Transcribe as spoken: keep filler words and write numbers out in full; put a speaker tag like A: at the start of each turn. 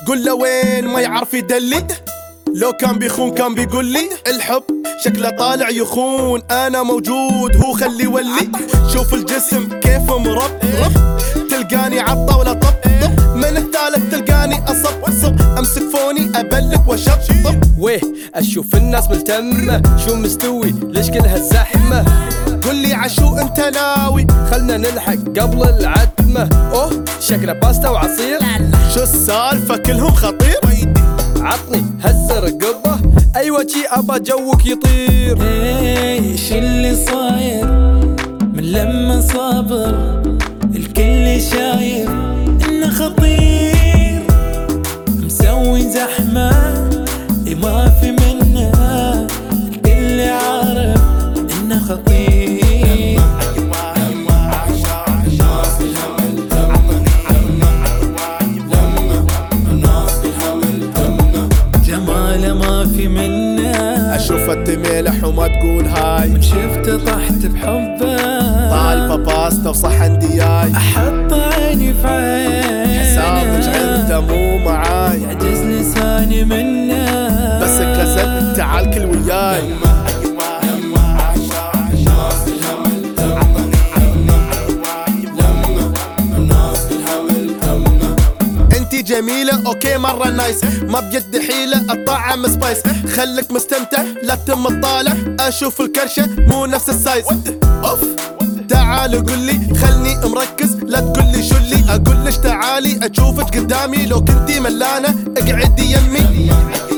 A: قول له وين ما يعرف يدلي، لو كان بيخون كان بيقول لي الحب شكله طالع يخون، انا موجود هو خلي يولي. شوف الجسم كيف مربرب، تلقاني عالطاولة طب من الثالث تلقاني اصب صب، امسك فوني ابلك واشطب.
B: ويه اشوف الناس ملتمة، شو مستوي ليش كلها الزحمة؟
A: قل لي عشو انت ناوي،
B: خلنا نلحق قبل العتمة. اوه شكله باستا وعصير،
A: شو السالفة كلهم خطير؟
B: عطني هزر قبه، ايوه شي ابا جوك يطير.
C: ايش اللي صاير من لما صابر، الكل شايف انه خطير، مسوي زحمة ما في منها، الكل عارف انه خطير. جماله ما في منه،
A: اشوف الدميلح وما تقول هاي،
C: من شفته طحت بحبه،
A: طالبة باستا وصحن دياي،
C: احط عيني في عينه،
A: حسابك عنده مو معاي،
C: يعجز لساني منه،
A: بس كسل تعال كل وياي. انتي جميلة اوكي مرة نايس، ما بجد حيلة الطعم سبايس، خلك مستمتع لا تم تطالع، اشوف الكرشة مو نفس السايز. اوف تعال قول لي خلني مركز، لا تقول لي شلي اقول ليش تعالي اشوفك قدامي، لو كنتي ملانة اقعدي يمي.